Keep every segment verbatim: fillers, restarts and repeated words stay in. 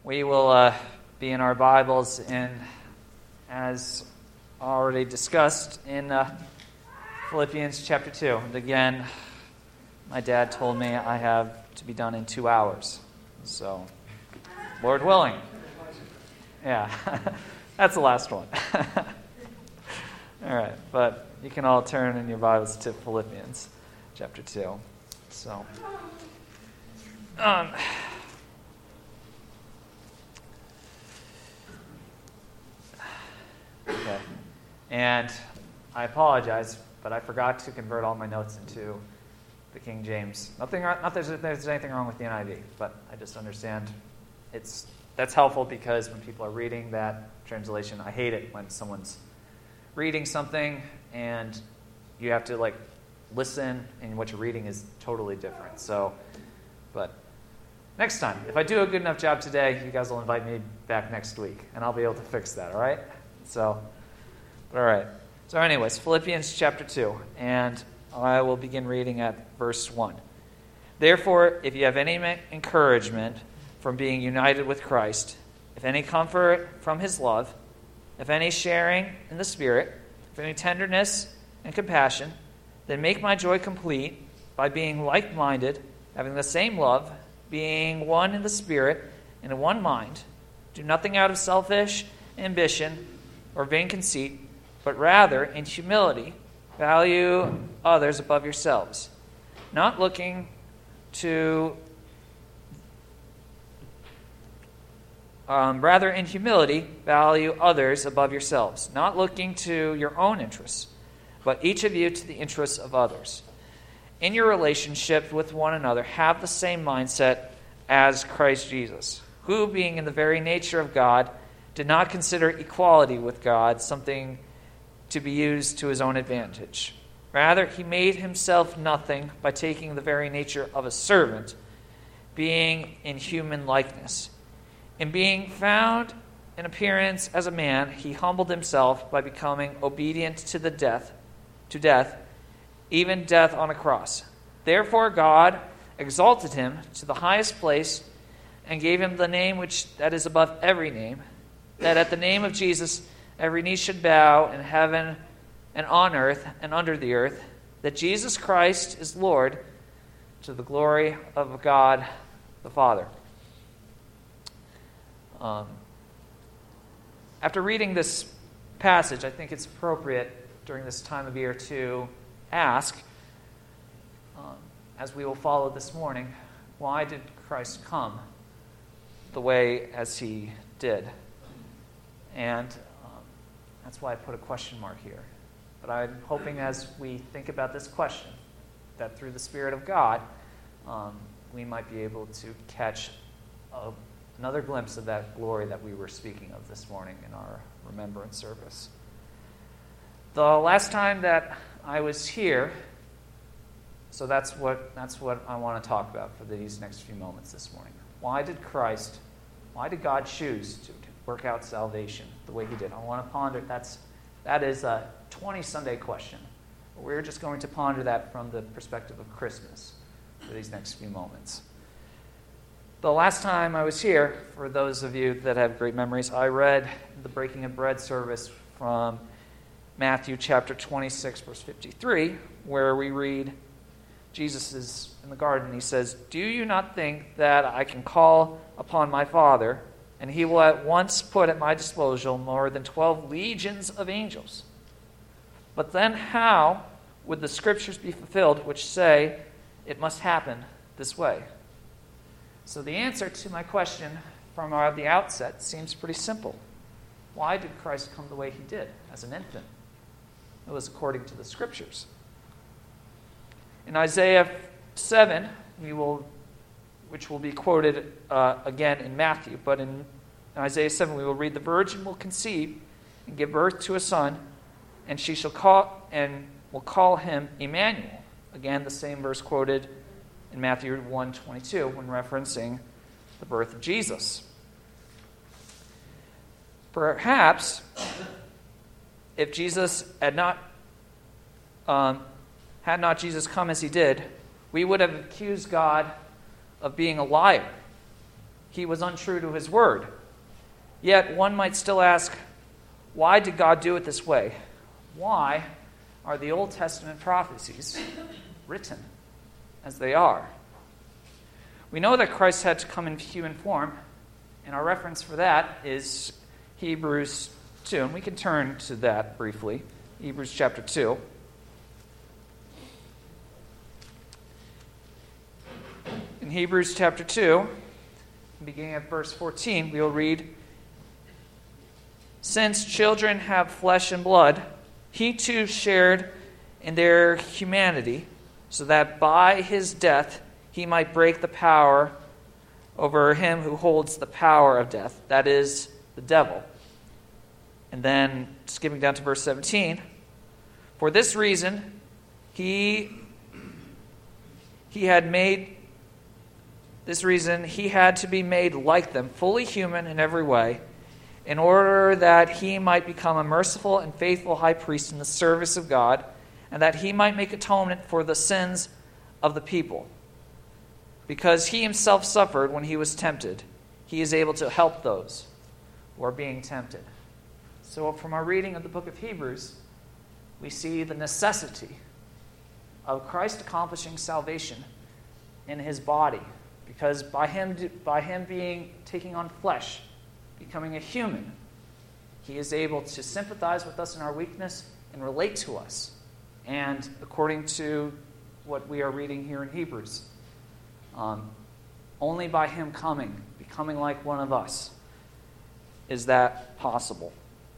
We will uh, be in our Bibles in, as already discussed, in uh, Philippians chapter two. And again, my dad told me I have to be done in two hours. So, Lord willing. Yeah, that's the last one. All right, but you can all turn in your Bibles to Philippians chapter two. So, um... Okay, and I apologize, but I forgot to convert all my notes into the King James. Nothing, not that there's anything wrong with the N I V, but I just understand it's that's helpful because when people are reading that translation, I hate it when someone's reading something and you have to like listen, and what you're reading is totally different. So, but next time, if I do a good enough job today, you guys will invite me back next week, and I'll be able to fix that. All right? So, all right. So anyways, Philippians chapter two, and I will begin reading at verse one. Therefore, if you have any encouragement from being united with Christ, if any comfort from his love, if any sharing in the Spirit, if any tenderness and compassion, then make my joy complete by being like-minded, having the same love, being one in the Spirit, and in one mind. Do nothing out of selfish ambition or vain conceit, but rather, in humility, value others above yourselves, not looking to, um, rather, in humility, value others above yourselves, not looking to your own interests, but each of you to the interests of others. In your relationship with one another, have the same mindset as Christ Jesus, who, being in the very nature of God, did not consider equality with God something to be used to his own advantage. Rather, he made himself nothing by taking the very nature of a servant, being in human likeness. In being found in appearance as a man, he humbled himself by becoming obedient to the death, to death, even death on a cross. Therefore, God exalted him to the highest place and gave him the name which that is above every name, that at the name of Jesus every knee should bow in heaven and on earth and under the earth, that Jesus Christ is Lord, to the glory of God the Father. Um, after reading this passage, I think it's appropriate during this time of year to ask, um, as we will follow this morning, why did Christ come the way as he did? And um, that's why I put a question mark here. But I'm hoping as we think about this question, that through the Spirit of God, um, we might be able to catch a, another glimpse of that glory that we were speaking of this morning in our remembrance service. The last time that I was here, so that's what that's what I want to talk about for these next few moments this morning. Why did Christ, why did God choose to work out salvation the way he did? I want to ponder, that's, that is a twenty Sunday question. We're just going to ponder that from the perspective of Christmas for these next few moments. The last time I was here, for those of you that have great memories, I read the Breaking of Bread service from Matthew chapter twenty-six, verse fifty-three, where we read, Jesus is in the garden. He says, "Do you not think that I can call upon my Father, and he will at once put at my disposal more than twelve legions of angels? But then how would the scriptures be fulfilled which say it must happen this way?" So the answer to my question from the outset seems pretty simple. Why did Christ come the way he did as an infant? It was according to the scriptures. In Isaiah seven, we will which will be quoted uh, again in Matthew. But in Isaiah seven, we will read, "The virgin will conceive and give birth to a son, and she shall call and will call him Emmanuel." Again, the same verse quoted in Matthew one twenty-two when referencing the birth of Jesus. Perhaps if Jesus had not um, had not Jesus come as he did, we would have accused God of being a liar he was untrue to his word. Yet one might still ask, why did God do it this way? Why are the Old Testament prophecies written as they are? We know that Christ had to come in human form, and our reference for that is Hebrews two. And we can turn to that briefly. Hebrews chapter two. In Hebrews chapter two, beginning at verse fourteen, we will read, "Since children have flesh and blood, he too shared in their humanity, so that by his death he might break the power over him who holds the power of death, that is, the devil." And then, skipping down to verse seventeen, "For this reason he he had made this reason he had to be made like them, fully human in every way, in order that he might become a merciful and faithful high priest in the service of God, and that he might make atonement for the sins of the people. Because he himself suffered when he was tempted, he is able to help those who are being tempted." So from our reading of the book of Hebrews, we see the necessity of Christ accomplishing salvation in his body, because by him, by him being taking on flesh, becoming a human, he is able to sympathize with us in our weakness and relate to us. And according to what we are reading here in Hebrews, um, only by him coming, becoming like one of us, is that possible.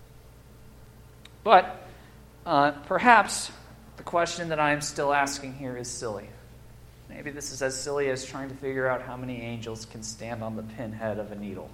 But uh, perhaps the question that I am still asking here is silly. Maybe this is as silly as trying to figure out how many angels can stand on the pinhead of a needle.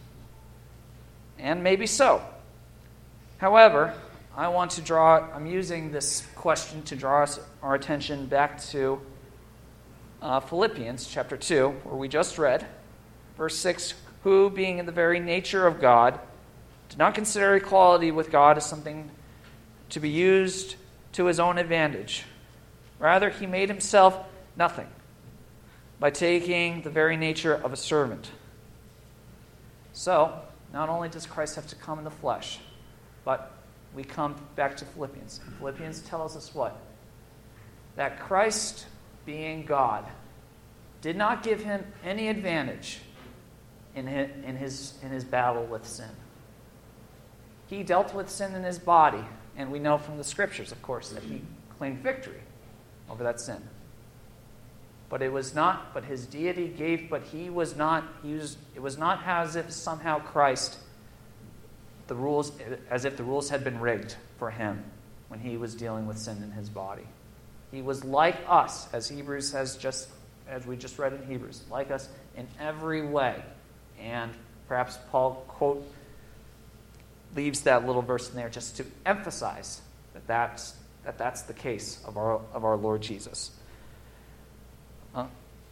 And maybe so. However, I want to draw, I'm using this question to draw us, our attention back to uh, Philippians chapter two, where we just read, verse six, "Who, being in the very nature of God, did not consider equality with God as something to be used to his own advantage. Rather, he made himself nothing by taking the very nature of a servant." So, not only does Christ have to come in the flesh, but we come back to Philippians. And Philippians tells us what? That Christ, being God, did not give him any advantage in his, in his, in his battle with sin. He dealt with sin in his body, and we know from the scriptures, of course, that he claimed victory over that sin. But it was not, but his deity gave, but he was not, he was, it was not as if somehow Christ, the rules, as if the rules had been rigged for him when he was dealing with sin in his body. He was like us, as Hebrews has just, as we just read in Hebrews, like us in every way. And perhaps Paul, quote, leaves that little verse in there just to emphasize that that's, that that's the case of our, of our Lord Jesus. Uh,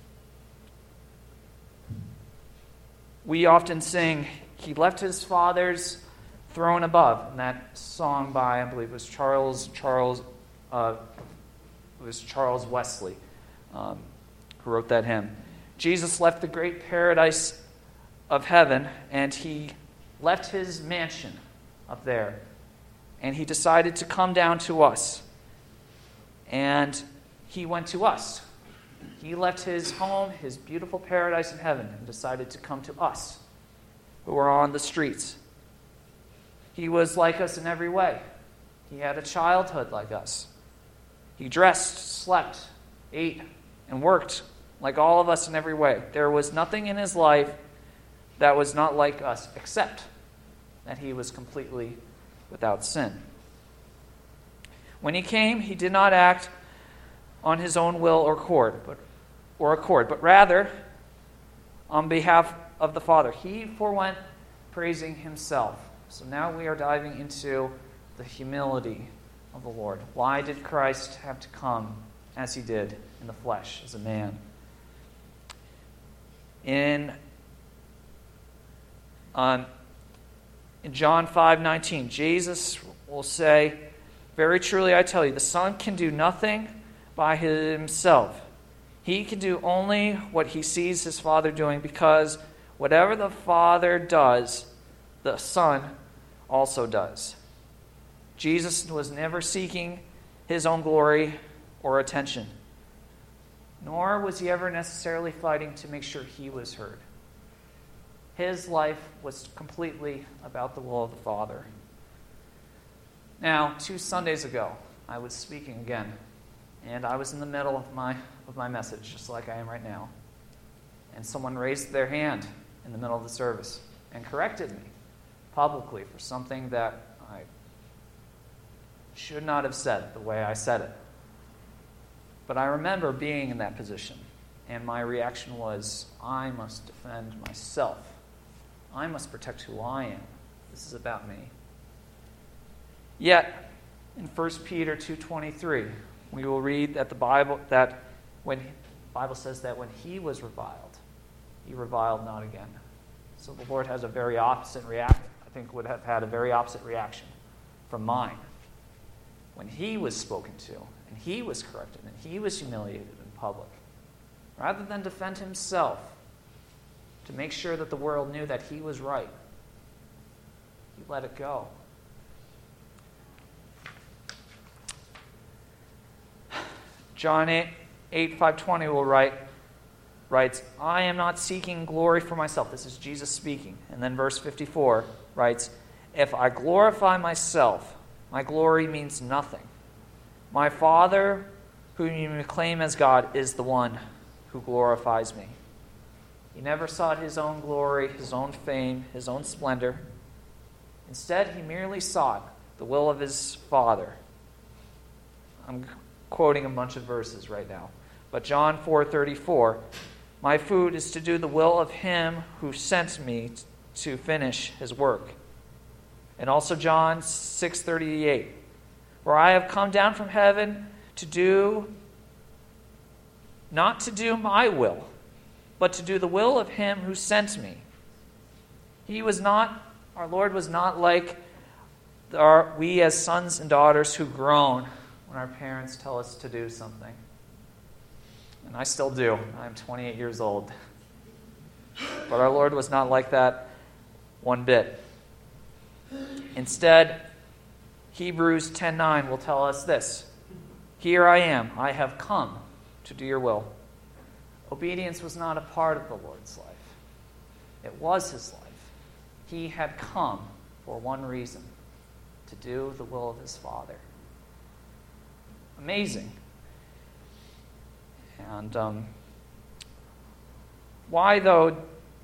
we often sing, "He left his Father's throne above," in that song by, I believe it was Charles Charles uh, it was Charles Wesley um, who wrote that hymn. Jesus left the great paradise of heaven, and he left his mansion up there, and he decided to come down to us, and he went to us. He left his home, his beautiful paradise in heaven, and decided to come to us, who are on the streets. He was like us in every way. He had a childhood like us. He dressed, slept, ate, and worked like all of us in every way. There was nothing in his life that was not like us, except that he was completely without sin. When he came, he did not act on his own will or accord, but or accord, but rather on behalf of the Father. He forewent praising himself. So now we are diving into the humility of the Lord. Why did Christ have to come as he did in the flesh as a man? In um, in John five nineteen, Jesus will say, "Very truly I tell you, the Son can do nothing by himself. He can do only what he sees his Father doing, because Whatever the Father does, the Son also does. Jesus was never seeking his own glory or attention, nor was he ever necessarily fighting to make sure he was heard. His life was completely about the will of the Father. Now, two Sundays ago, I was speaking again, and I was in the middle of my of my message, just like I am right now. And someone raised their hand in the middle of the service and corrected me publicly for something that I should not have said the way I said it. But I remember being in that position, and my reaction was, I must defend myself. I must protect who I am. This is about me. Yet, in First Peter two twenty-three, we will read that the Bible that when the Bible says that when he was reviled, he reviled not again. So the Lord has a very opposite reaction. I think would have had a very opposite reaction from mine. When he was spoken to, and he was corrected, and he was humiliated in public, rather than defend himself to make sure that the world knew that he was right, he let it go. John eight five twenty will write, writes, I am not seeking glory for myself. This is Jesus speaking. And then verse fifty-four writes, if I glorify myself, my glory means nothing. My Father, whom you may claim as God, is the one who glorifies me. He never sought his own glory, his own fame, his own splendor. Instead, he merely sought the will of his Father. I'm quoting a bunch of verses right now. But John four thirty-four, my food is to do the will of him who sent me to finish his work. And also John six thirty-eight, where I have come down from heaven to do, not to do my will, but to do the will of him who sent me. He was not, our Lord was not like our, we as sons and daughters who groan when our parents tell us to do something. And I still do. I'm twenty-eight years old. But our Lord was not like that one bit. Instead, Hebrews ten nine will tell us this. Here I am. I have come to do your will. Obedience was not a part of the Lord's life. It was his life. He had come for one reason, to do the will of his Father. Amazing. And um, why, though,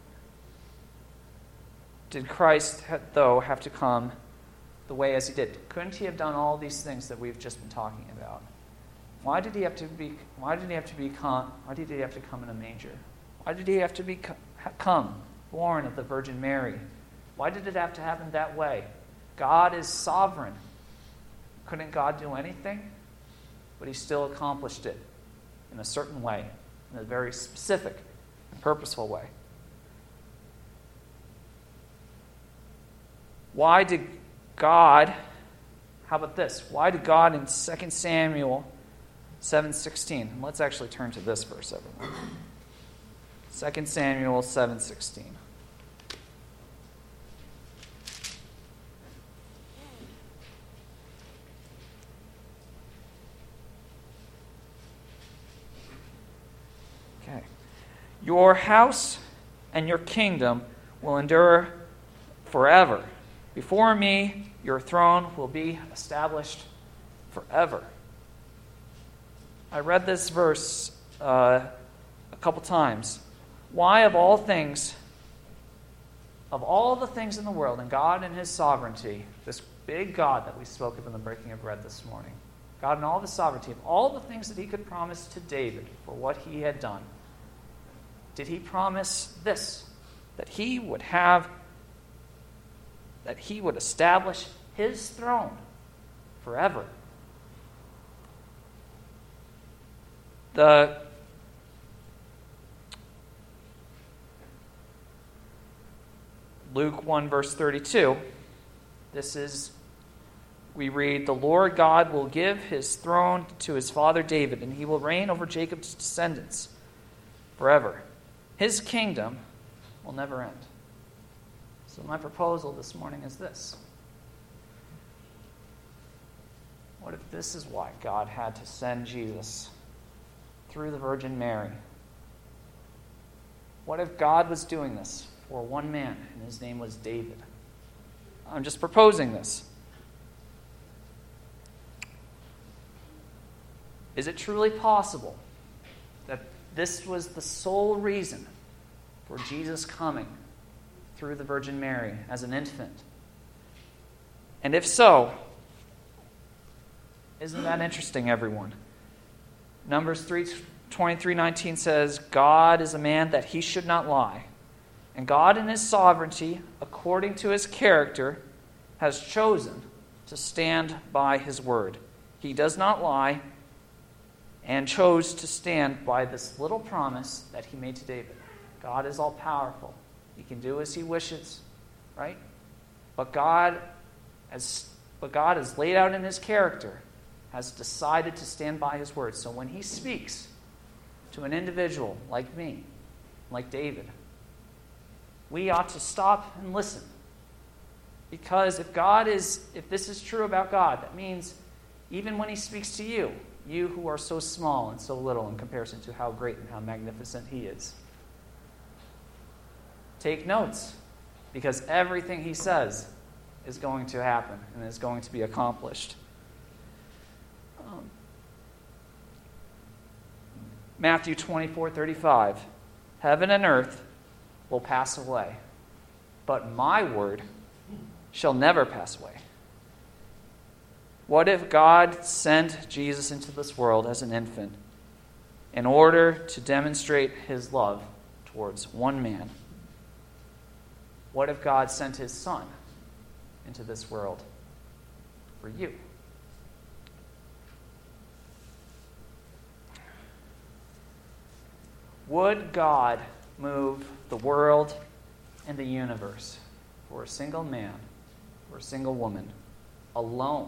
did Christ, though, have to come the way as he did? Couldn't he have done all these things that we've just been talking about? Why did he have to be? Why did he have to become? Why did he have to come in a manger? Why did he have to be come born of the Virgin Mary? Why did it have to happen that way? God is sovereign. Couldn't God do anything? But he still accomplished it in a certain way, in a very specific and purposeful way. Why did God, how about this? Why did God in Second Samuel seven sixteen, let's actually turn to this verse, everyone. Second Samuel seven sixteen. Okay. Your house and your kingdom will endure forever. Before me, your throne will be established forever. I read this verse uh, a couple times. Why, of all things, of all the things in the world, and God in his sovereignty, this big God that we spoke of in the breaking of bread this morning, God in all of his sovereignty, of all the things that he could promise to David for what he had done, did he promise this, that he would have, that he would establish his throne forever? The Luke one verse thirty-two, this is, we read, the Lord God will give his throne to his father David, and he will reign over Jacob's descendants forever. His kingdom will never end. So my proposal this morning is this. What if this is why God had to send Jesus through the Virgin Mary? What if God was doing this for one man, and his name was David? I'm just proposing this. Is it truly possible that this was the sole reason for Jesus coming through the Virgin Mary as an infant? And if so, isn't that interesting, everyone? Numbers three twenty-three nineteen says, God is a man that he should not lie. And God in his sovereignty, according to his character, has chosen to stand by his word. He does not lie, and chose to stand by this little promise that he made to David. God is all powerful. He can do as he wishes, right? But God, as but God is laid out in his character, has decided to stand by his word. So when he speaks to an individual like me, like David, we ought to stop and listen. Because if God is, if this is true about God, that means even when he speaks to you, you who are so small and so little in comparison to how great and how magnificent he is, take notes, because everything he says is going to happen and is going to be accomplished. Um, Matthew twenty-four thirty-five, heaven and earth will pass away, but my word shall never pass away. What if God sent Jesus into this world as an infant in order to demonstrate his love towards one man? What if God sent his Son into this world for you? Would God move the world and the universe for a single man or a single woman alone?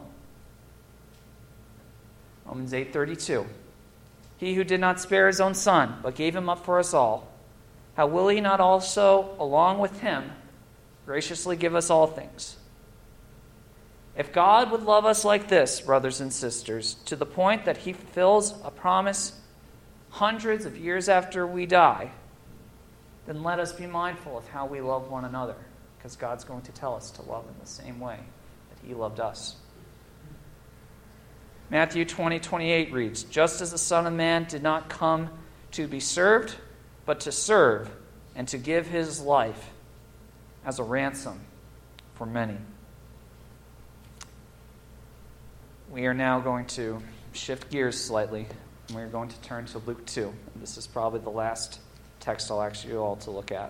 Romans eight thirty-two. He who did not spare his own Son, but gave him up for us all, how will he not also, along with him, graciously give us all things? If God would love us like this, brothers and sisters, to the point that he fulfills a promise hundreds of years after we die, then let us be mindful of how we love one another, because God's going to tell us to love in the same way that he loved us. Matthew twenty twenty-eight reads, just as the Son of Man did not come to be served, but to serve and to give his life as a ransom for many. We are now going to shift gears slightly, and we're going to turn to Luke two. This is probably the last text I'll ask you all to look at.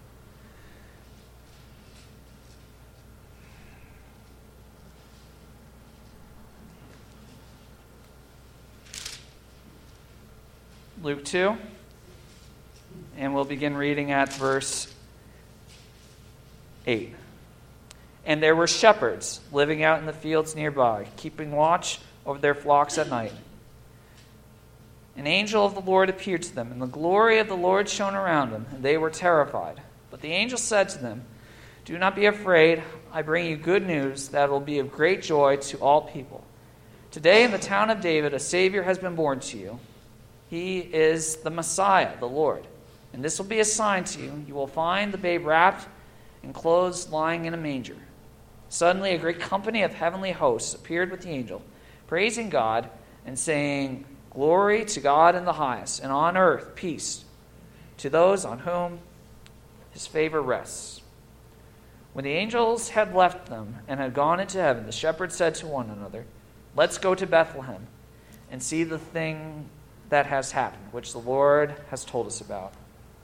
Luke two, and we'll begin reading at verse eight. And there were shepherds living out in the fields nearby, keeping watch over their flocks at night. An angel of the Lord appeared to them, and the glory of the Lord shone around them, and they were terrified. But the angel said to them, do not be afraid. I bring you good news that will be of great joy to all people. Today in the town of David a Savior has been born to you. He is the Messiah, the Lord. And this will be a sign to you. You will find the babe wrapped in clothes lying in a manger. Suddenly a great company of heavenly hosts appeared with the angel, praising God and saying, glory to God in the highest, and on earth peace to those on whom his favor rests. When the angels had left them and had gone into heaven, the shepherds said to one another, let's go to Bethlehem and see the thing that has happened, which the Lord has told us about.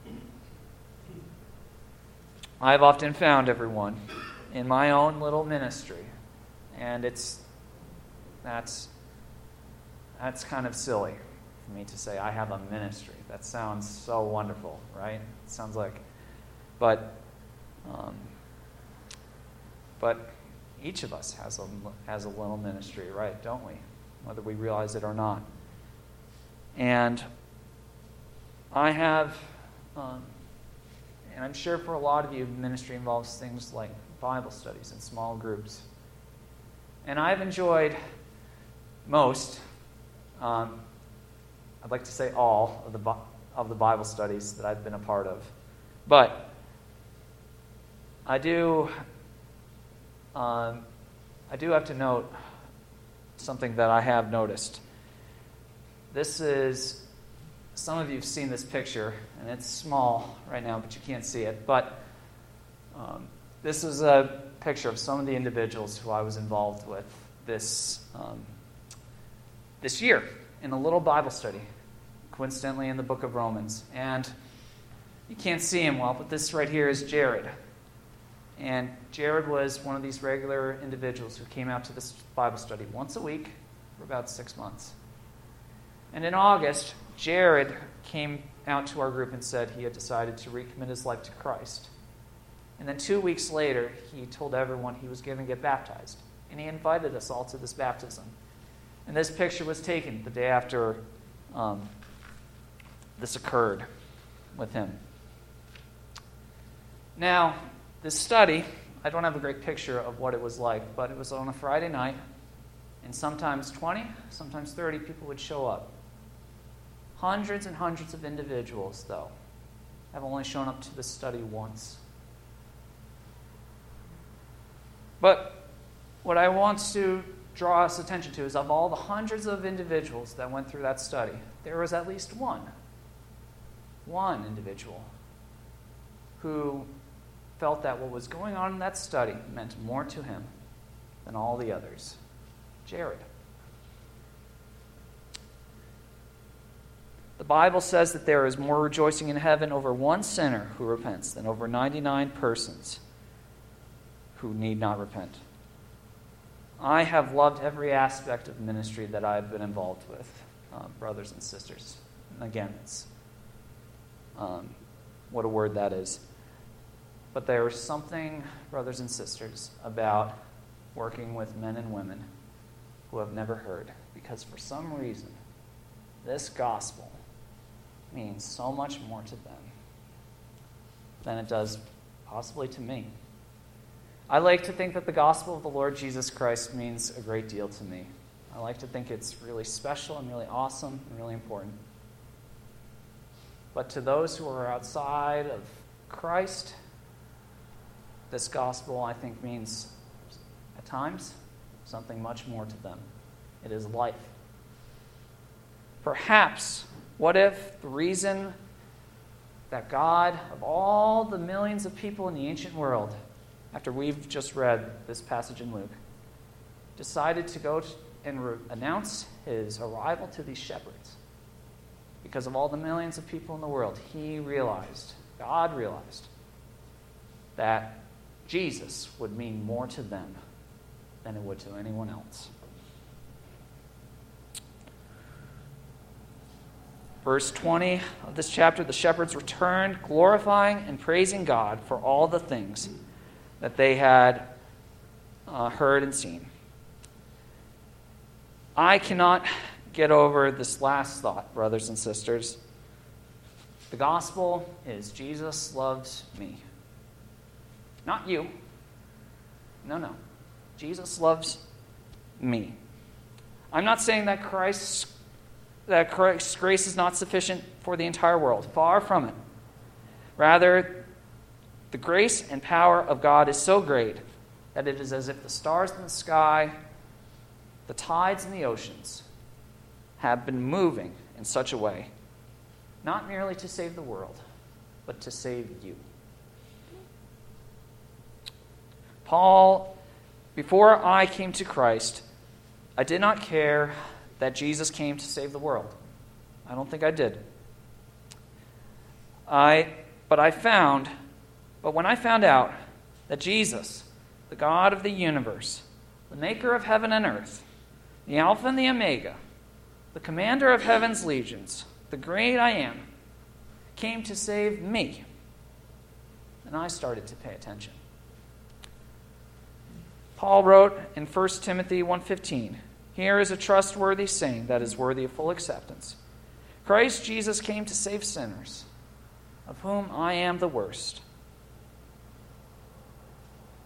I have often found, everyone, in my own little ministry, and it's that's that's kind of silly for me to say I have a ministry. That sounds so wonderful, right? It sounds like, but um, but each of us has a has a little ministry, right? Don't we? Whether we realize it or not. And I have, um, And I'm sure for a lot of you, ministry involves things like Bible studies and small groups. And I've enjoyed most, um, I'd like to say all, of the, of the Bible studies that I've been a part of. But I do, um, I do have to note something that I have noticed. This is, some of you have seen this picture, and it's small right now, but you can't see it. But um, this is a picture of some of the individuals who I was involved with this um, this year in a little Bible study, coincidentally in the book of Romans. And you can't see him well, but this right here is Jared. And Jared was one of these regular individuals who came out to this Bible study once a week for about six months. And in August, Jared came out to our group and said he had decided to recommit his life to Christ. And then two weeks later, he told everyone he was going to get baptized. And he invited us all to this baptism. And this picture was taken the day after um, this occurred with him. Now, this study, I don't have a great picture of what it was like, but it was on a Friday night, and sometimes twenty, sometimes thirty people would show up. Hundreds and hundreds of individuals, though, have only shown up to this study once. But what I want to draw us attention to is of all the hundreds of individuals that went through that study, there was at least one, one individual who felt that what was going on in that study meant more to him than all the others. Jared. The Bible says that there is more rejoicing in heaven over one sinner who repents than over ninety-nine persons who need not repent. I have loved every aspect of ministry that I've been involved with, uh, brothers and sisters. And again, it's um, what a word that is. But there is something, brothers and sisters, about working with men and women who have never heard, because for some reason, this gospel means so much more to them than it does possibly to me. I like to think that the gospel of the Lord Jesus Christ means a great deal to me. I like to think it's really special and really awesome and really important. But to those who are outside of Christ, this gospel, I think, means, at times, something much more to them. It is life. Perhaps, what if the reason that God, of all the millions of people in the ancient world, after we've just read this passage in Luke, decided to go and re- announce his arrival to these shepherds? Because of all the millions of people in the world, he realized, God realized, that Jesus would mean more to them than it would to anyone else. Verse twenty of this chapter, the shepherds returned, glorifying and praising God for all the things that they had uh, heard and seen. I cannot get over this last thought, brothers and sisters. The gospel is Jesus loves me. Not you. No, no. Jesus loves me. I'm not saying that Christ's, that Christ's grace is not sufficient for the entire world. Far from it. Rather, the grace and power of God is so great that it is as if the stars in the sky, the tides in the oceans, have been moving in such a way, not merely to save the world, but to save you. Paul, before I came to Christ, I did not care that Jesus came to save the world. I don't think I did. I, but I found, but when I found out that Jesus, the God of the universe, the maker of heaven and earth, the Alpha and the Omega, the commander of heaven's legions, the great I am, came to save me, then I started to pay attention. Paul wrote in First Timothy one fifteen, "Here is a trustworthy saying that is worthy of full acceptance. Christ Jesus came to save sinners, of whom I am the worst.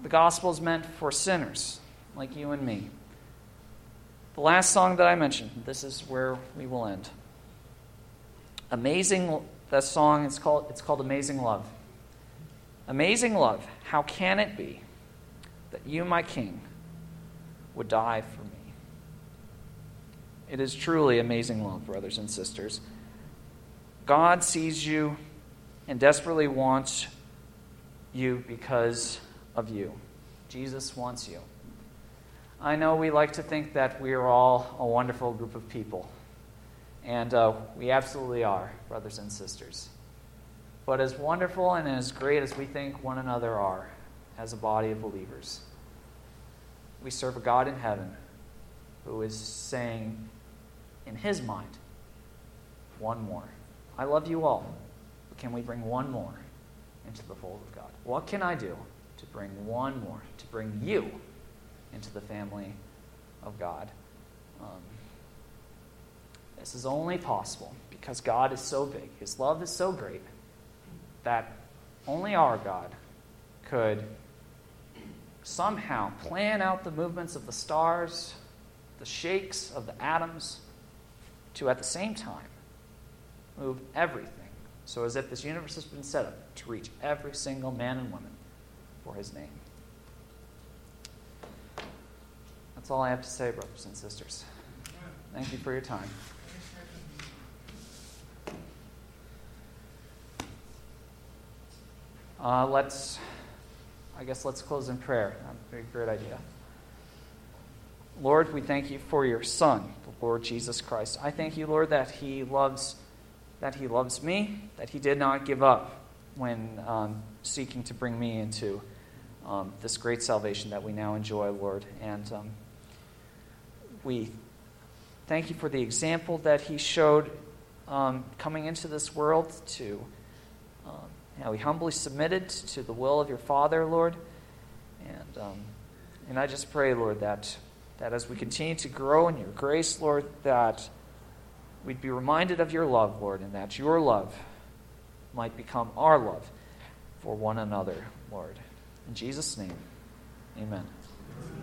The gospel is meant for sinners like you and me. The last song that I mentioned, this is where we will end. Amazing, that song, it's called, it's called Amazing Love. Amazing love, how can it be that you, my King, would die for me? It is truly amazing love, brothers and sisters. God sees you and desperately wants you because of you. Jesus wants you. I know we like to think that we are all a wonderful group of people, and uh, we absolutely are, brothers and sisters. But as wonderful and as great as we think one another are as a body of believers, we serve a God in heaven who is saying in his mind, one more. I love you all, but can we bring one more into the fold of God? What can I do to bring one more, to bring you into the family of God? Um, this is only possible because God is so big. His love is so great that only our God could somehow plan out the movements of the stars, the shakes of the atoms, to at the same time move everything so as if this universe has been set up to reach every single man and woman for his name. That's all I have to say, brothers and sisters. Thank you for your time. Uh, let's, I guess let's close in prayer. That'd be a great idea. Lord, we thank you for your Son, the Lord Jesus Christ. I thank you, Lord, that he loves, that he loves me, that he did not give up when um, seeking to bring me into um, this great salvation that we now enjoy, Lord. And um, we thank you for the example that he showed um, coming into this world to um, how he humbly submitted to the will of your Father, Lord. And um, and I just pray, Lord, that that as we continue to grow in your grace, Lord, that we'd be reminded of your love, Lord, and that your love might become our love for one another, Lord. In Jesus' name, amen.